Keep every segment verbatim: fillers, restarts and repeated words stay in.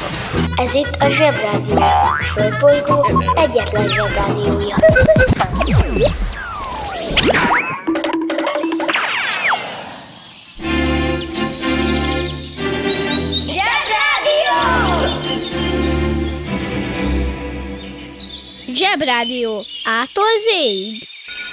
Ez itt a Zsebrádió, a Földbolygó egyetlen Zsebrádiója. Zsebrádió! Zsebrádió A-tól Z-ig.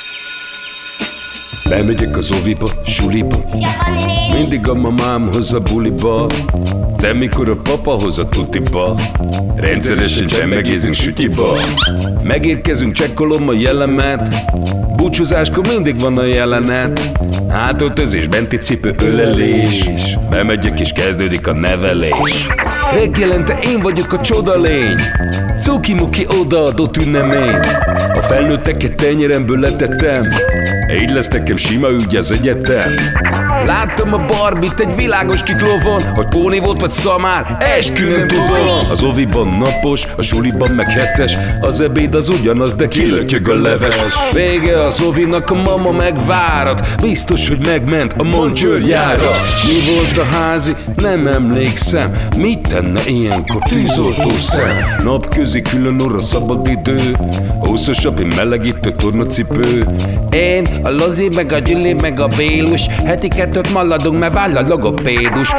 Bemegyek az oviba, suliba, mindig a mamám hoz a buliba, de mikor a papa hoz a tutiba, rendszeresen csemmegézünk sütyiba. Megérkezünk, csekkolom a jellemet, búcsúzáskor mindig van a jelenet. Hátöltözés, benti cipő, ölelés, bemegyek és kezdődik a nevelés. Reggelente én vagyok a csodalény, cuki-muki odaadott ünnemény. A felnőtteket tenyeremből letettem, így lesz nekem sima ügy az egyetem. Láttam a Barbit egy világos kiklovon, hogy póni volt vagy szamár, eskü nem tudom. Az oviban napos, a suliban meg hetes, az ebéd az ugyanaz, de kilötyög a leves. Vége az ovinak, a mama megvárat, biztos, hogy megment a Moncsőrjára. Mi volt a házi? Nem emlékszem, mit tenne ilyenkor tűzoltó szem? Napközi külön orra szabad idő, húszosabb, én melegítő tornacipő. Én, a Lozi, meg a Gyüli, meg a Bélus, heti kettőt maladunk, mert váll a logopédus.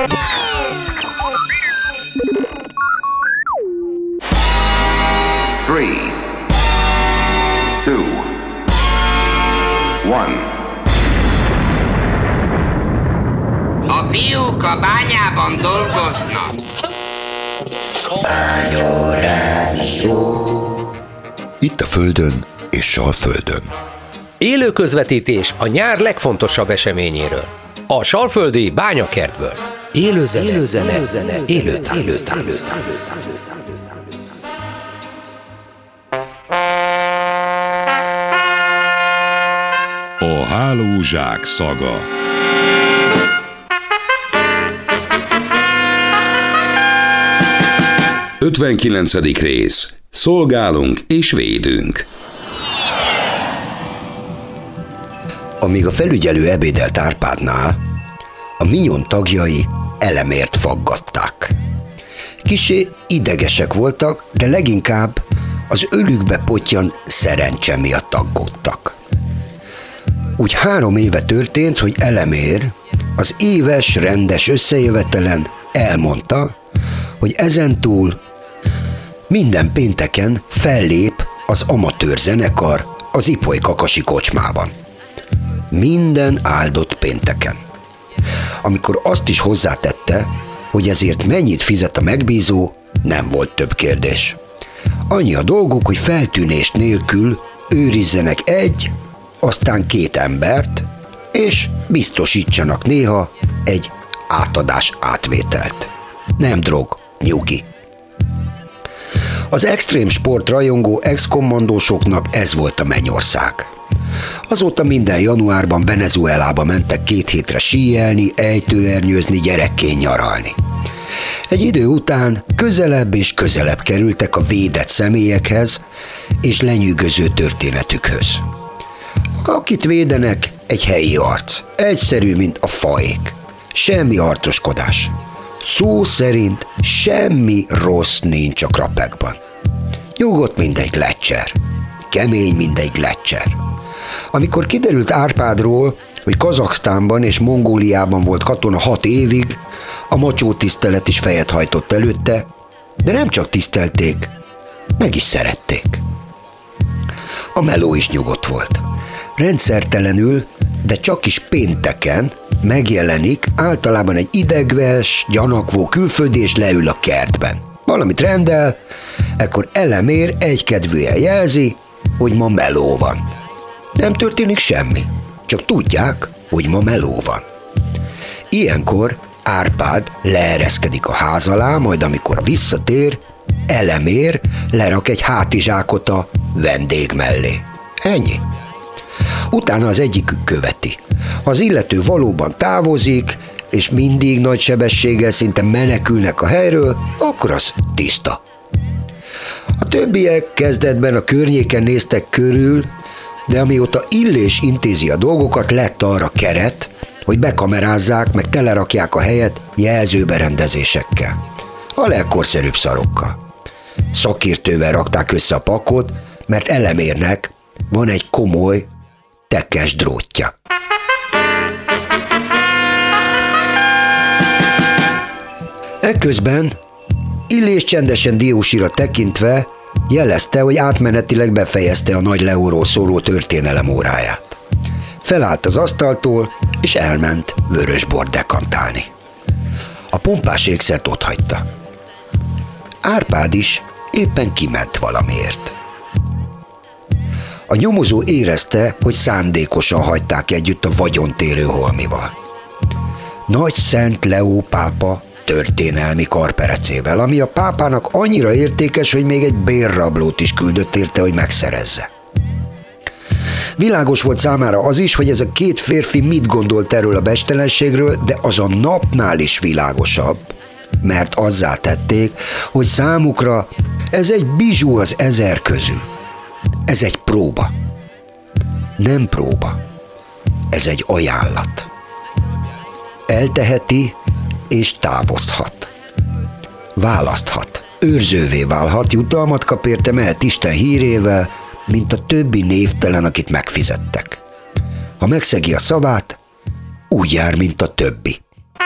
Three, two, one. A fiúk a bányában dolgoznak. Bányarádió. Itt a Földön és Salföldön. Élő közvetítés a nyár legfontosabb eseményéről. A salföldi bányakertből. Élő zene, élő zene, élő, zene, élő tánc. Élő tánc. A hálózsák szaga. ötvenkilencedik rész. Szolgálunk és védünk. Amíg a felügyelő ebédelt Árpádnál, a Minyon tagjai Elemért faggatták. Kissé idegesek voltak, de leginkább az ölükbe pottyan szerencse miatt aggódtak. Úgy három éve történt, hogy Elemér az éves rendes összejövetelen elmondta, hogy ezentúl minden pénteken fellép az amatőr zenekar az Ipoly Kakasi kocsmában. Minden áldott pénteken. Amikor azt is hozzátette, hogy ezért mennyit fizet a megbízó, nem volt több kérdés. Annyi a dolguk, hogy feltűnés nélkül őrizzenek egy, aztán két embert, és biztosítsanak néha egy átadás átvételt. Nem drog, nyugi. Az extrém sport rajongó ex-kommandósoknak ez volt a mennyország. Azóta minden januárban Venezuelába mentek két hétre síelni, ejtőernyőzni, gyerekként nyaralni. Egy idő után közelebb és közelebb kerültek a védett személyekhez és lenyűgöző történetükhöz. Akit védenek, egy helyi arc, egyszerű, mint a faék. Semmi arcoskodás. Szó szerint semmi rossz nincs a krapekban. Nyugodt, mint egy gleccser. Kemény, mint egy gleccser. Amikor kiderült Árpádról, hogy Kazaksztánban és Mongóliában volt katona hat évig, a macsó tisztelet is fejet hajtott előtte, de nem csak tisztelték, meg is szerették. A meló is nyugodt volt. Rendszertelenül, de csak is pénteken megjelenik általában egy idegves, gyanakvó külföldi és leül a kertben. Valamit rendel, ekkor Elemér egykedvűen jelzi, hogy ma meló van. Nem történik semmi, csak tudják, hogy ma meló van. Ilyenkor Árpád leereszkedik a ház alá, majd amikor visszatér, Elemér lerak egy hátizsákot a vendég mellé. Ennyi. Utána az egyikük követi. Ha az illető valóban távozik, és mindig nagy sebességgel szinte menekülnek a helyről, akkor az tiszta. A többiek kezdetben a környéken néztek körül, de amióta Illés intézi a dolgokat, lett arra keret, hogy bekamerázzák, meg telerakják a helyet jelzőberendezésekkel. a legkorszerűbb szarokkal. Szakértővel rakták össze a pakot, mert Elemérnek van egy komoly, tekkes drótja. Ekközben Illés csendesen Diósira tekintve jelezte, hogy átmenetileg befejezte a Nagy Leóról szóló történelem óráját. Felállt az asztaltól, és elment vörösbort dekantálni. A pompás ékszert otthagyta. Árpád is éppen kiment valamiért. A nyomozó érezte, hogy szándékosan hagyták együtt a vagyontérő holmival. Nagy Szent Leó pápa történelmi karperecével, ami a pápának annyira értékes, hogy még egy bérrablót is küldött érte, hogy megszerezze. Világos volt számára az is, hogy ez a két férfi mit gondolt erről a bestelenségről, de az a napnál is világosabb, mert azzá tették, hogy számukra ez egy bizsú az ezer közül. Ez egy próba. Nem próba. Ez egy ajánlat. Elteheti és távozhat. Választhat. Őrzővé válhat, jutalmat kap érte, mehet Isten hírével, mint a többi névtelen, akit megfizettek. Ha megszegi a szavát, úgy jár, mint a többi.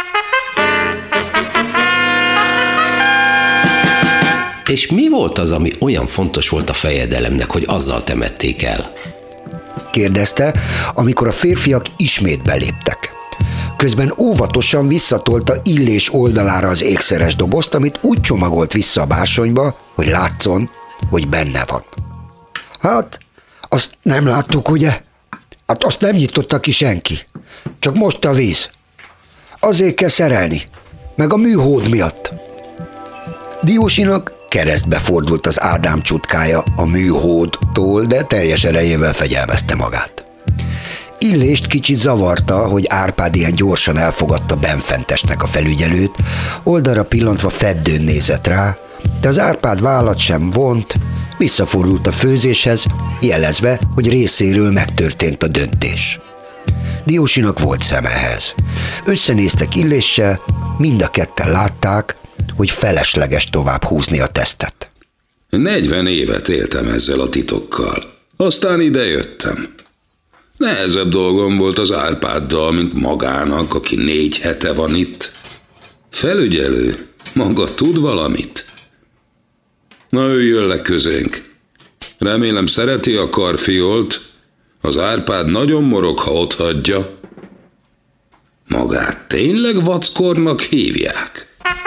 És mi volt az, ami olyan fontos volt a fejedelemnek, hogy azzal temették el? Kérdezte, amikor a férfiak ismét beléptek. Közben óvatosan visszatolta Illés oldalára az ékszeres dobozt, amit úgy csomagolt vissza a bársonyba, hogy látszon, hogy benne van. Hát, azt nem láttuk, ugye? Hát azt nem nyitotta ki senki. Csak most a víz. Azért kell szerelni, meg a műhód miatt. Diósinak keresztbe fordult az Ádám csutkája a műhódtól, de teljes erejével fegyelmezte magát. Illést kicsit zavarta, hogy Árpád ilyen gyorsan elfogadta benfentesnek a felügyelőt, oldalra pillantva feddőn nézett rá, de az Árpád vállat sem vont, visszafordult a főzéshez, jelezve, hogy részéről megtörtént a döntés. Diósinak volt szem ehhez. Összenéztek Illéssel, mind a ketten látták, hogy felesleges tovább húzni a tesztet. negyven évet éltem ezzel a titokkal. Aztán ide jöttem. Nehezebb dolgom volt az Árpáddal, mint magának, aki négy hete van itt. Felügyelő, maga tud valamit? Na, üljön le közénk. Remélem szereti a karfiolt. Az Árpád nagyon morog, ha ott hagyja. Magát tényleg vackornak hívják?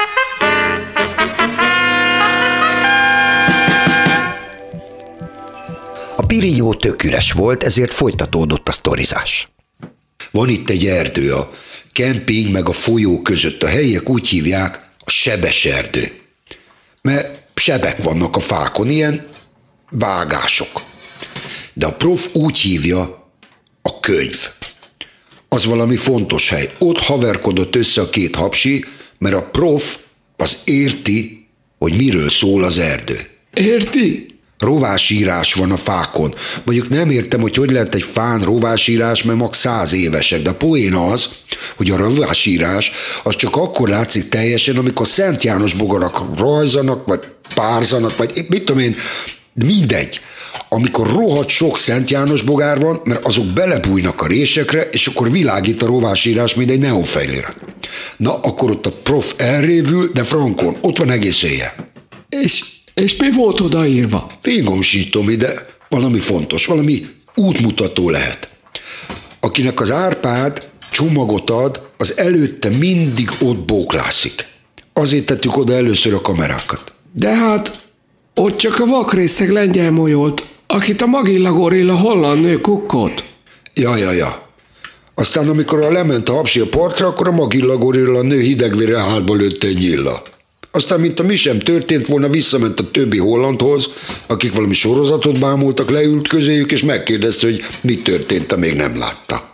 A pirinyó tök üres volt, ezért folytatódott a sztorizás. Van itt egy erdő, a kemping meg a folyó között. A helyiek úgy hívják, a sebes erdő. Mert sebek vannak a fákon, ilyen vágások. De a prof úgy hívja, a könyv. Az valami fontos hely. Ott haverkodott össze a két hapsi, mert a prof az érti, hogy miről szól az erdő. Érti? Rovásírás van a fákon. Mondjuk nem értem, hogy hogy lehet egy fán rovásírás, mert max száz évesek, de a poén az, hogy a rovásírás az csak akkor látszik teljesen, amikor Szent János bogarak rajzanak, vagy párzanak, vagy mit tudom én, mindegy. Amikor rohadt sok Szent János bogár van, mert azok belebújnak a résekre, és akkor világít a rovásírás, mint egy neonfelirat. Na, akkor ott a prof elrévül, de frankon, ott van egész éjjel. És, és mi volt odaírva? Fingomsítom ide, valami fontos, valami útmutató lehet. Akinek az Árpád csomagot ad, az előtte mindig ott bóklászik. Azért tettük oda először a kamerákat. De hát ott csak a vakrészeg lengyel molyolt, akit a Magilla gorilla holland nő kukkot. Ja, ja, ja. Aztán amikor a lement a hapsi a partra, akkor a Magilla gorilla nő hidegvére hátba lőtte egy nyilla. Aztán, mint a mi sem történt volna, visszament a többi hollandhoz, akik valami sorozatot bámultak, leült közéjük, és megkérdezte, hogy mi történt, ha még nem látta.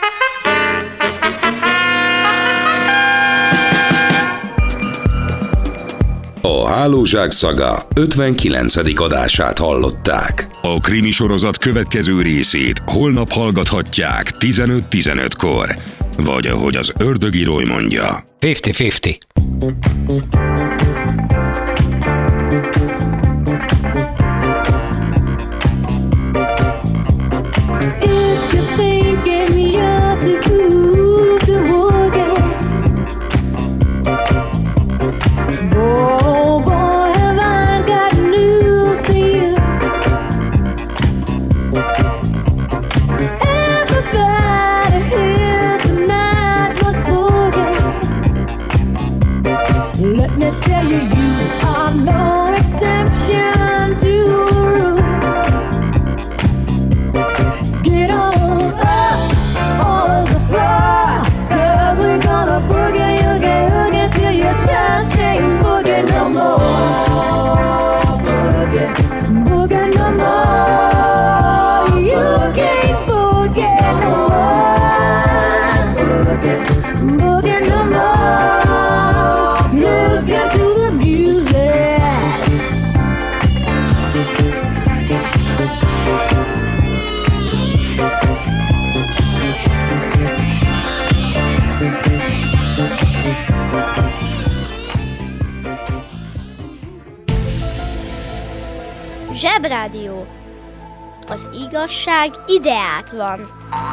A Hálózsák szaga ötvenkilencedik adását hallották. A krimi sorozat következő részét holnap hallgathatják tizenöt tizenötkor. Vagy ahogy az ördögíróly mondja. ötven ötven. Zsebrádió. Az igazság ideát van.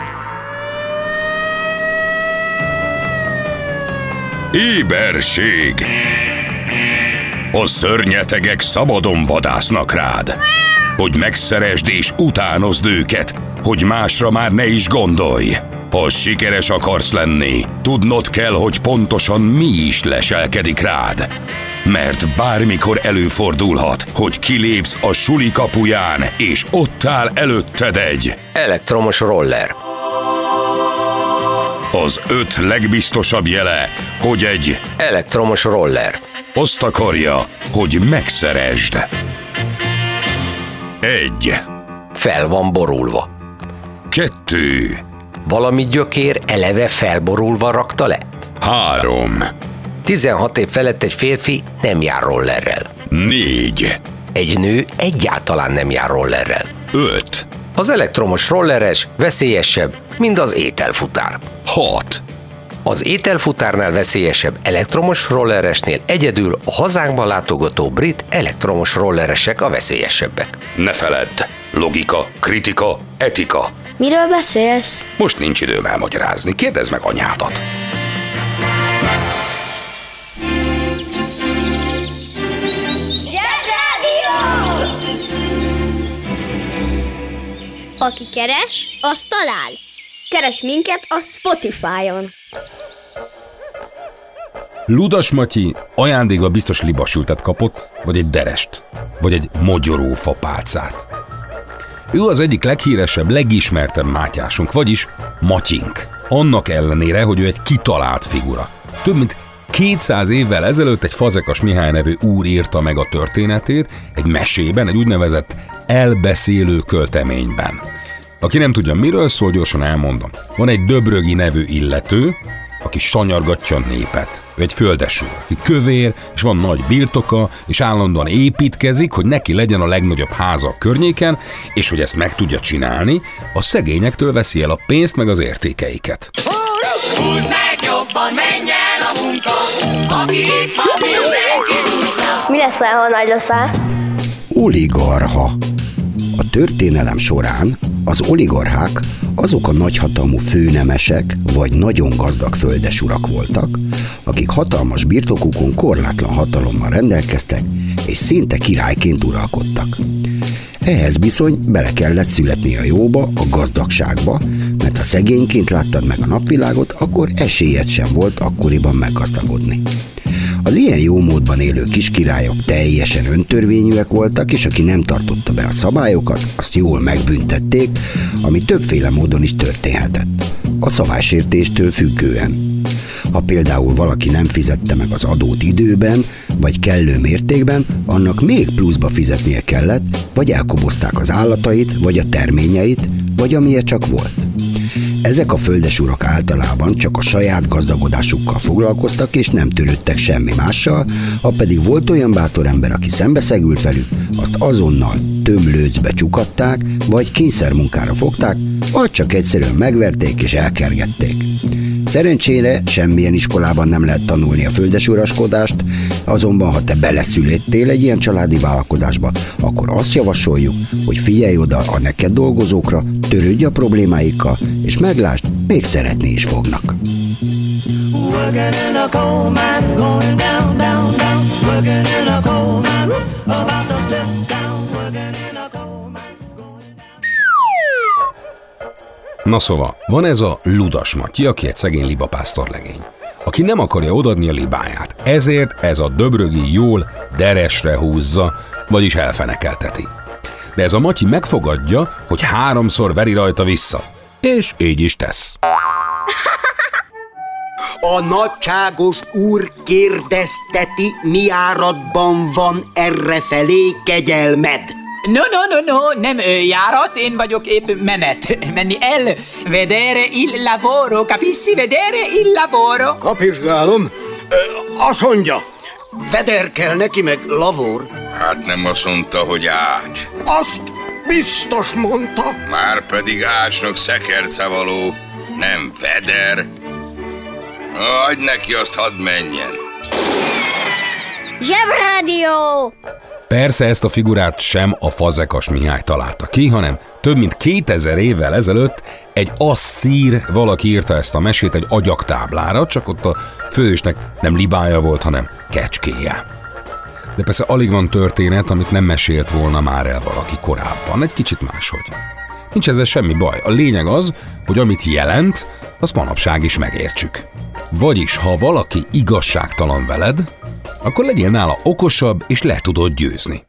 Éberség! A szörnyetegek szabadon vadásznak rád, hogy megszeresd és utánozd őket, hogy másra már ne is gondolj. Ha sikeres akarsz lenni, tudnod kell, hogy pontosan mi is leselkedik rád. Mert bármikor előfordulhat, hogy kilépsz a suli kapuján, és ott áll előtted egy elektromos roller. Az öt legbiztosabb jele, hogy egy elektromos roller azt akarja, hogy megszeresd. Egy. Fel van borulva. Kettő. Valami gyökér eleve felborulva rakta le. Három. tizenhat év felett egy férfi nem jár rollerrel. Négy. Egy nő egyáltalán nem jár rollerrel. Öt. Az elektromos rolleres veszélyesebb, mint az ételfutár. Hat. Az ételfutárnál veszélyesebb elektromos rolleresnél egyedül a hazánkban látogató brit elektromos rolleresek a veszélyesebbek. Ne feledd! Logika, kritika, etika. Miről beszélsz? Most nincs időm elmagyarázni, kérdezd meg anyádat. Aki keres, az talál. Keres minket a Spotify-on. Ludas Matyi ajándékba biztos libasültet kapott, vagy egy derest, vagy egy mogyorófa pálcát. Ő az egyik leghíresebb, legismertebb mátyásunk, vagyis Matyink. Annak ellenére, hogy ő egy kitalált figura. Több mint kétszáz évvel ezelőtt egy Fazekas Mihály nevű úr írta meg a történetét egy mesében, egy úgynevezett elbeszélő költeményben. Aki nem tudja, miről szól, gyorsan elmondom. Van egy Döbrögi nevű illető, aki sanyargatja a népet. Ő egy földesúr, aki kövér, és van nagy birtoka, és állandóan építkezik, hogy neki legyen a legnagyobb háza a környéken, és hogy ezt meg tudja csinálni, a szegényektől veszi el a pénzt meg az értékeiket. Húzd meg jobban, menj el a munka, aki itt van, mindenki húzza. Mi leszel, ha nagy leszel? Oligarcha. A történelem során az oligarchák azok a nagyhatalmú főnemesek vagy nagyon gazdag földesurak voltak, akik hatalmas birtokukon korlátlan hatalommal rendelkeztek, és szinte királyként uralkodtak. Ehhez bizony bele kellett születni a jóba, a gazdagságba, mert ha szegényként láttad meg a napvilágot, akkor esélyed sem volt akkoriban meggazdagodni. Az ilyen jó módban élő kiskirályok teljesen öntörvényűek voltak, és aki nem tartotta be a szabályokat, azt jól megbüntették, ami többféle módon is történhetett. A szabálysértéstől függően. Ha például valaki nem fizette meg az adót időben, vagy kellő mértékben, annak még pluszba fizetnie kellett, vagy elkobozták az állatait, vagy a terményeit, vagy amilyen csak volt. Ezek a földesurak általában csak a saját gazdagodásukkal foglalkoztak, és nem törődtek semmi mással, ha pedig volt olyan bátor ember, aki szembeszegült velük, azt azonnal tömlőcbe csukatták, vagy kényszermunkára fogták, vagy csak egyszerűen megverték és elkergették. Szerencsére semmilyen iskolában nem lehet tanulni a földesuraskodást, azonban ha te beleszülettél egy ilyen családi vállalkozásba, akkor azt javasoljuk, hogy figyelj oda a neked dolgozókra, törődj a problémáikkal, és meglásd, még szeretni is fognak. Na szóval, van ez a Ludas Matyi, aki egy szegény libapásztor legény, aki nem akarja odaadni a libáját, ezért ez a Döbrögi jól deresre húzza, vagyis elfenekelteti. De ez a Matyi megfogadja, hogy háromszor veri rajta vissza, és így is tesz. A nagyságos úr kérdezteti, mi áradban van errefelé kegyelmed. No, no, no, no, nem ő járat, én vagyok épp menet. Menni el, vedere il lavoro, capisci? Vedere il lavoro. Kapizsgálom. Azt mondja, veder kell neki meg lavor. Hát nem azt mondta, hogy ács. Azt biztos mondta. Márpedig ácsnak szekercevaló, nem veder. Adj neki, azt hadd menjen. Zsebrádió! Persze ezt a figurát sem a Fazekas Mihály találta ki, hanem több mint kétezer évvel ezelőtt egy asszír valaki írta ezt a mesét egy agyagtáblára, csak ott a főhősnek nem libája volt, hanem kecskéje. De persze alig van történet, amit nem mesélt volna már el valaki korábban, egy kicsit máshogy. Nincs ezzel semmi baj. A lényeg az, hogy amit jelent, azt manapság is megértsük. Vagyis, ha valaki igazságtalan veled, akkor legyél nála okosabb, és le tudod győzni.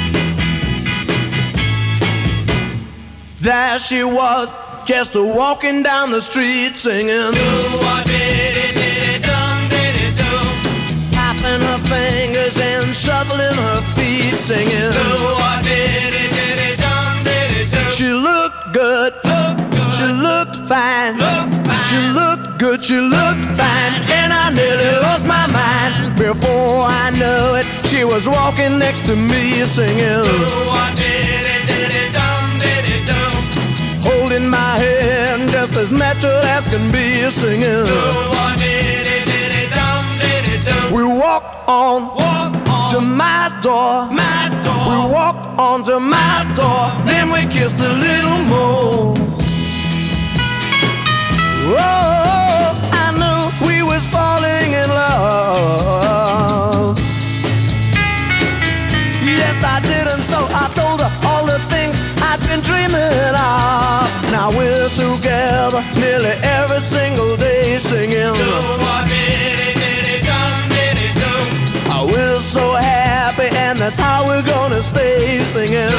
There she was, just a walking down the street singing. Tapping her fingers and shuffling her feet singing. She looked good, she looked fine, she looked good, she looked fine, and I nearly lost my mind. Before I knew it, she was walking next to me singing. Holding my hand just as natural as can be singing. We walked on, walk on to my door, my door. We walked on to my door, then we kissed a little more. Oh, I knew we was falling in love. Yes, I did, and so I told her all the things I'd been dreaming of. Now we're together nearly every single day singing. We're so happy, and that's how we're gonna stay singing.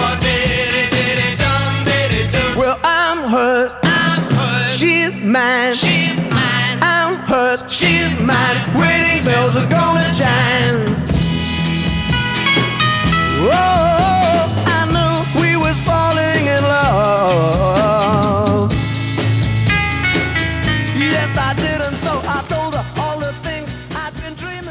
Well, I'm hers, I'm hers. She's mine, she's mine. I'm hers, she's mine. Wedding bells are gonna chime. Oh, I knew we was falling in love. Yes, I did, and so I told her all the things I'd been dreaming.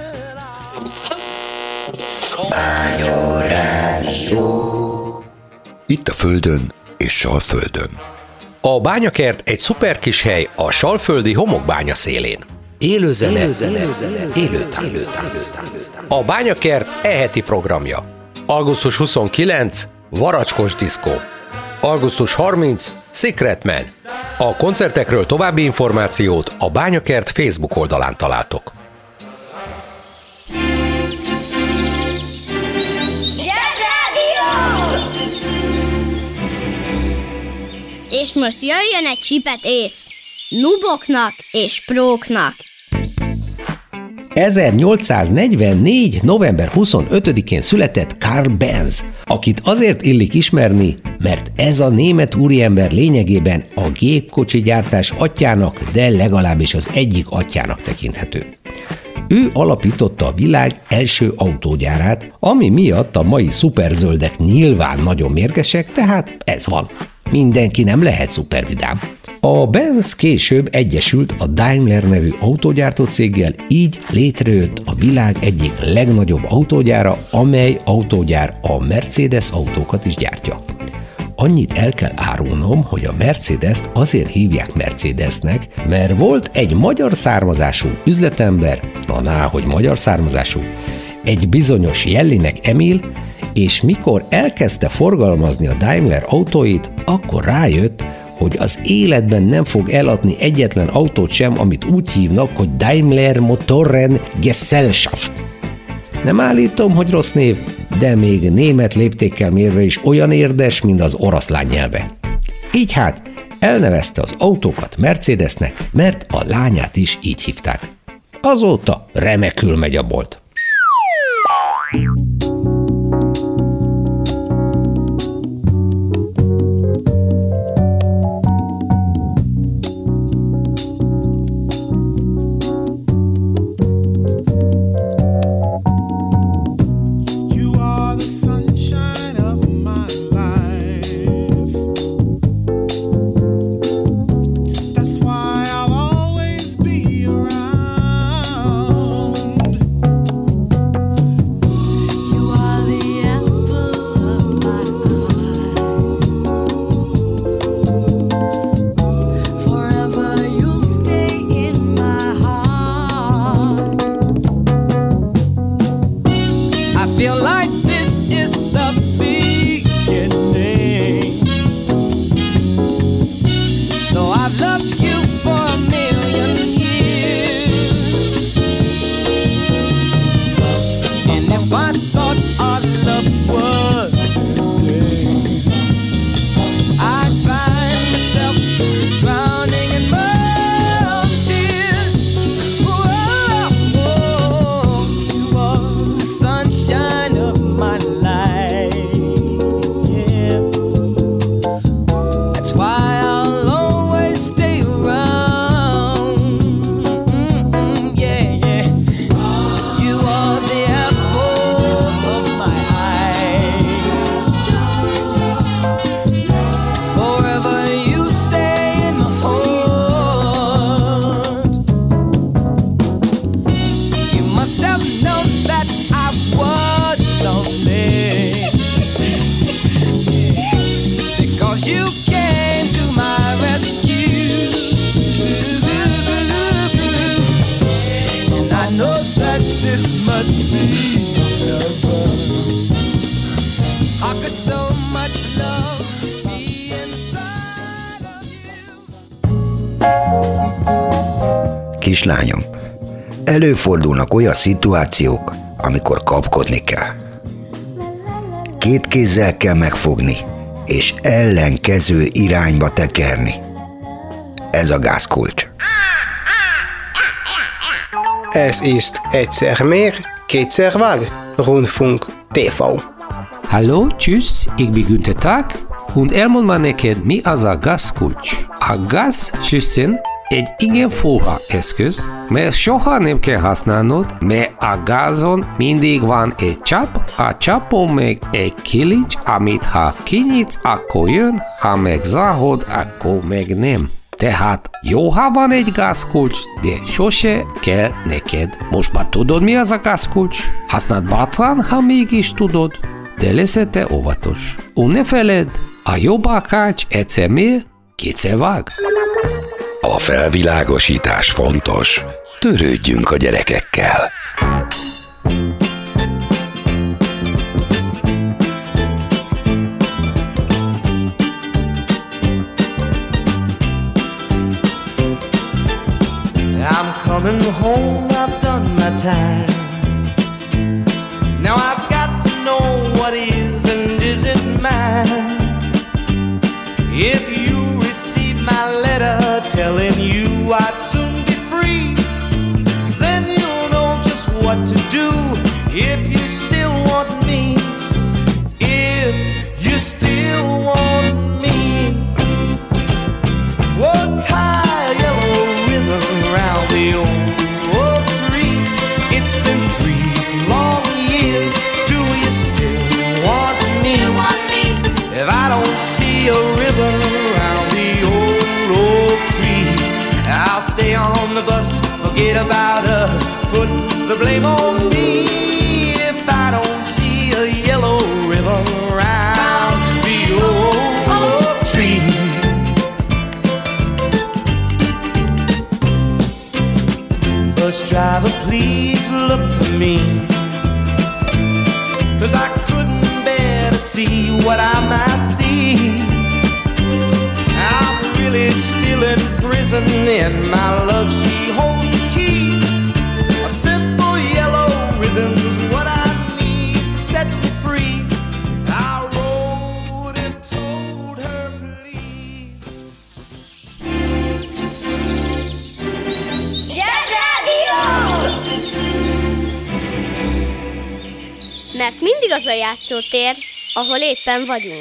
Bányarádió. Itt a Földön és Salföldön. A bányakert egy szuper kis hely a salföldi homokbánya szélén. Élő zene, élő, zene, élő tánc. A bányakert e-heti programja. augusztus huszonkilencedike Varacskos diszkó. augusztus harmincadika Secret Man. A koncertekről további információt a Bányakert Facebook oldalán találtok. És most jöjjön egy csipet ész. Nuboknak és próknak. ezernyolcszáznegyvennégy. november huszonötödikén született Carl Benz, akit azért illik ismerni, mert ez a német úriember lényegében a gépkocsi gyártás atyjának, de legalábbis az egyik atyjának tekinthető. Ő alapította a világ első autógyárát, ami miatt a mai szuperzöldek nyilván nagyon mérgesek, tehát ez van. Mindenki nem lehet szupervidám. A Benz később egyesült a Daimler nevű autógyártó céggel, így létrejött a világ egyik legnagyobb autógyára, amely autógyár a Mercedes autókat is gyártja. Annyit el kell árulnom, hogy a Mercedes-t azért hívják Mercedesnek, mert volt egy magyar származású üzletember, na ná, hogy magyar származású, egy bizonyos Jellinek Emil, és mikor elkezdte forgalmazni a Daimler autóit, akkor rájött, hogy az életben nem fog eladni egyetlen autót sem, amit úgy hívnak, hogy Daimler Motoren Gesellschaft. Nem állítom, hogy rossz név, de még német léptékkel mérve is olyan érdes, mint az oroszlán nyelve. Így hát elnevezte az autókat Mercedesnek, mert a lányát is így hívták. Azóta remekül megy a bolt. that this must be heaven. How could so much love be inside of you? Kislányom, előfordulnak olyan szituációk, amikor kapkodni kell. Két kézzel kell megfogni, és ellenkező irányba tekerni. Ez a gázkulcs. Es ist egyszer mehr, kétszer vág, Rundfunk té vé. Hallo, tschüss, ich bin Günther Tag, und elmond már neked, mi az a gázkulcs. A gázsüsszen egy igen fura eszköz, mert soha nem kell használnod, mert a gázon mindig van egy csap, a csapon meg egy kilincs, amit ha kinyitsz, akkor jön, ha meg zárod, akkor meg nem. Tehát jó, ha van egy gázkulcs, de sose kell neked. Most már tudod, mi az a gázkulcs? Használd bátran, ha mégis tudod, de leszel te óvatos. Und ne feledd, a jobb akács egyszer mér, kétszer vág. A felvilágosítás fontos. Törődjünk a gyerekekkel. I'm coming home, I've done my time. Now I've got to know what is and isn't mine. If you receive my letter telling you I'd soon be free, then you'll know just what to do if you still want me. If you still want me. Whoa, tie a yellow ribbon around the old oak tree. It's been three long years. Do you still want me? Still want me? If I don't see a ribbon around the old oak tree, I'll stay on the bus, forget about us, put the blame on me. If I don't see a yellow ribbon around the old oak tree. Bus driver, please look for me, 'cause I couldn't bear to see what I might see. I'm really still in prison and my love, she holds the key. A simple yellow ribbon's what I need to set me free. I wrote and told her please. Mert mindig az a játszótér, ahol éppen vagyunk.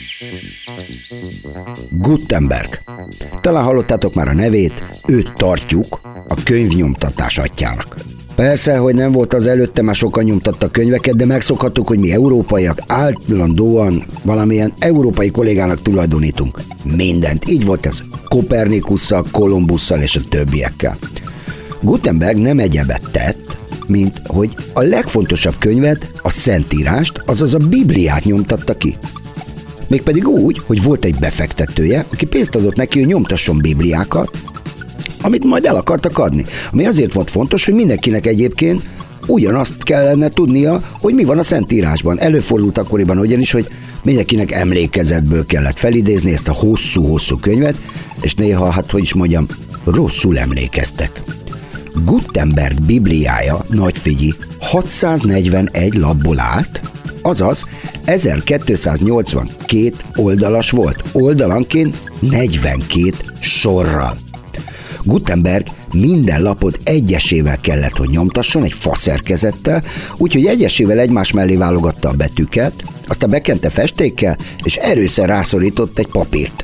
Gutenberg. Talán hallottátok már a nevét, őt tartjuk a könyvnyomtatás atyjának. Persze, hogy nem volt az előtte, már sokan nyomtattak könyveket, de megszokhattuk, hogy mi európaiak állandóan valamilyen európai kollégának tulajdonítunk mindent. Így volt ez Kopernikusszal, Kolumbusszal és a többiekkel. Gutenberg nem egyebet tett, mint hogy a legfontosabb könyvet, a Szentírást, azaz a Bibliát nyomtatta ki. Mégpedig úgy, hogy volt egy befektetője, aki pénzt adott neki, hogy nyomtasson Bibliákat, amit majd el akartak adni. Ami azért volt fontos, hogy mindenkinek egyébként ugyanazt kellene tudnia, hogy mi van a Szentírásban. Előfordult akkoriban ugyanis, hogy mindenkinek emlékezetből kellett felidézni ezt a hosszú-hosszú könyvet, és néha, hát hogy is mondjam, rosszul emlékeztek. Gutenberg Bibliája, nagy figyi, hatszáznegyvenegy lapból állt, azaz ezerkétszáznyolcvankét oldalas volt, oldalanként negyvenkét sorral. Gutenberg minden lapot egyesével kellett, hogy nyomtasson, egy faszerkezettel, úgyhogy egyesével egymás mellé válogatta a betűket, aztán bekente festékkel, és erőszer rászorított egy papírt.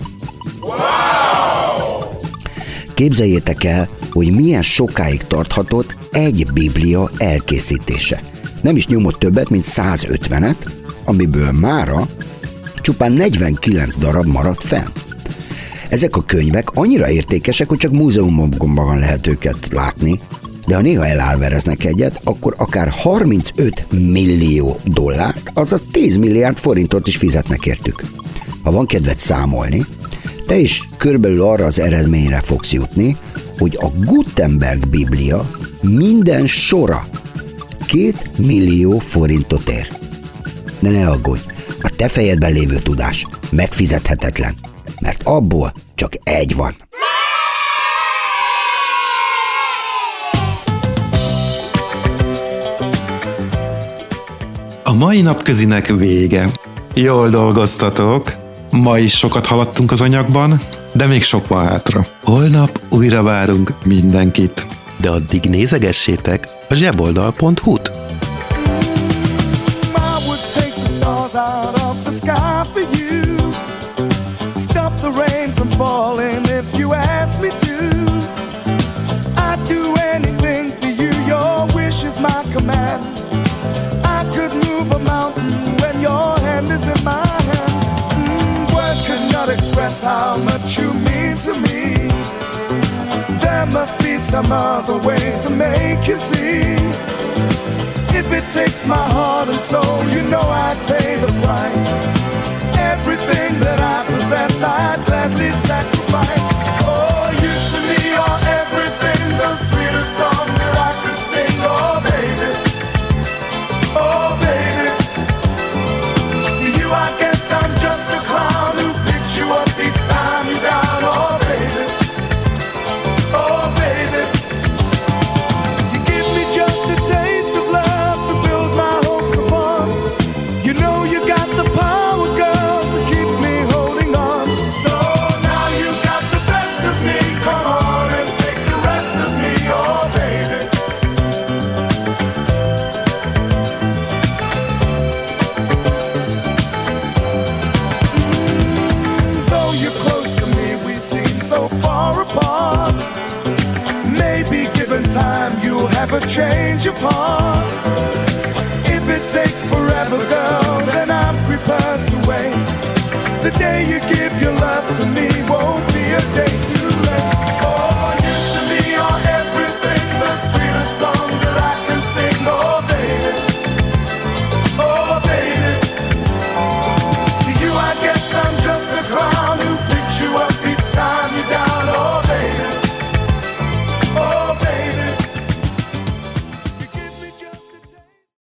Képzeljétek el, hogy milyen sokáig tarthatott egy Biblia elkészítése. Nem is nyomott többet, mint százötvenet, amiből mára csupán negyvenkilenc darab maradt fenn. Ezek a könyvek annyira értékesek, hogy csak múzeumokban lehet őket látni, de ha néha elálvereznek egyet, akkor akár harmincöt millió dollárt, azaz tíz milliárd forintot is fizetnek értük. Ha van kedved számolni, te is körülbelül arra az eredményre fogsz jutni, hogy a Gutenberg Biblia minden sora Két millió forintot ér. De ne aggódj, a te fejedben lévő tudás megfizethetetlen, mert abból csak egy van. A mai napközinek vége. Jól dolgoztatok. Ma is sokat haladtunk az anyagban, de még sok van hátra. Holnap újra várunk mindenkit. De addig nézegessétek a zseboldal pont hu-t. Express how much you mean to me. There must be some other way to make you see. If it takes my heart and soul, you know I'd pay the price. Everything that I possess, I'd gladly sacrifice.